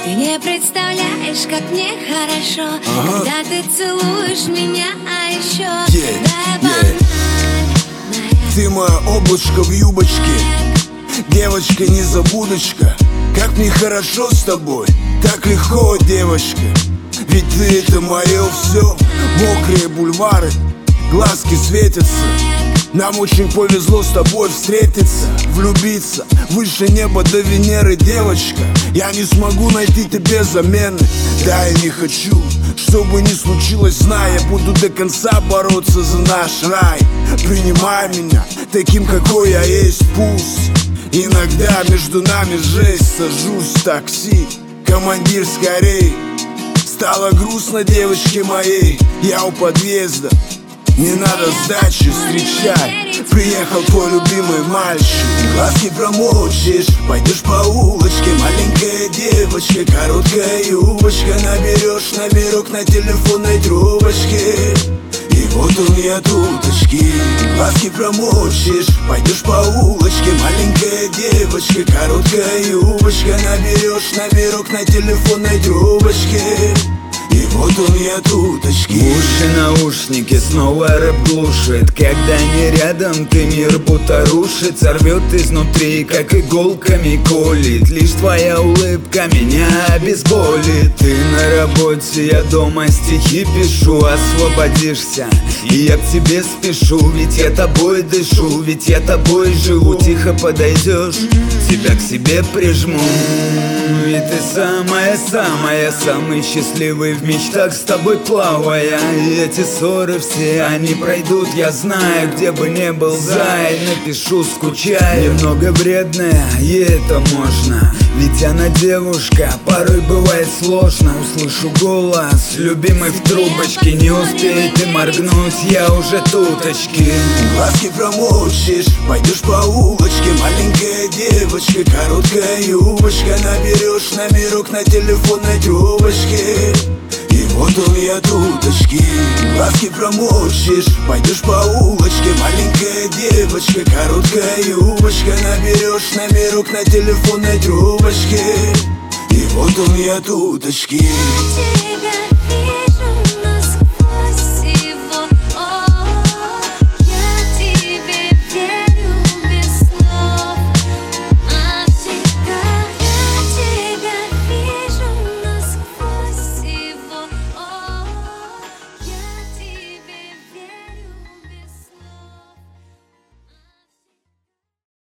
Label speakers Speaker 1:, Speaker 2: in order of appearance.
Speaker 1: Ты не представляешь, как мне хорошо, когда ты целуешь меня, а еще дай банан.
Speaker 2: Ты мое облачко в юбочке, девочка незабудочка. Как мне хорошо с тобой, так легко, девочка. Ведь ты это мое все. Мокрые бульвары, глазки светятся. Нам очень повезло с тобой встретиться, влюбиться выше неба до Венеры, девочка. Я не смогу найти тебе замены. Да, я не хочу, что бы ни случилось, знай, я буду до конца бороться за наш рай. Принимай меня таким, какой я есть, пусть иногда между нами жесть. Сажусь в такси, командир, скорей. Стало грустно девочке моей, я у подъезда. Не надо сдачи, встречай, приехал твой любимый мальчик. Глазки промочишь, пойдешь по улочке. Маленькая девочка, короткая юбочка. Наберешь номерок на телефонной трубочке. И вот он я туточки. Глазки промочишь, пойдешь по улочке. Маленькая девочка, короткая юбочка. Наберешь номерок на телефонной трубочке. И вот он я туточки.
Speaker 3: Уши, наушники, снова рэп глушит. Когда не рядом, ты мир будто рушит. Сорвет изнутри, как иголками колит. Лишь твоя улыбка меня обезболит. Ты на работе, я дома стихи пишу. Освободишься, и я к тебе спешу. Ведь я тобой дышу, ведь я тобой живу. Тихо подойдешь, тебя к себе прижму. И ты самая-самая, самый счастливый в мечтах с тобой плавая. И эти ссоры все, они пройдут, я знаю, где бы не был зай. Напишу, скучаю, немного вредная, и это можно. Ведь она девушка, порой бывает сложно. Услышу голос, любимый в трубочке. Не успеет ты моргнуть, я уже туточки.
Speaker 2: Глазки промочишь, пойдешь по улочке. Маленькая девочка, короткая юбочка. Наберешь номерок на телефонной трубочке. И вот он я туточки. Глазки промочишь, пойдешь по улочке. Маленькая девочка, короткая юбочка. Наберешь номерок на телефонной трубочке. И вот он я туточки.
Speaker 1: Я тебя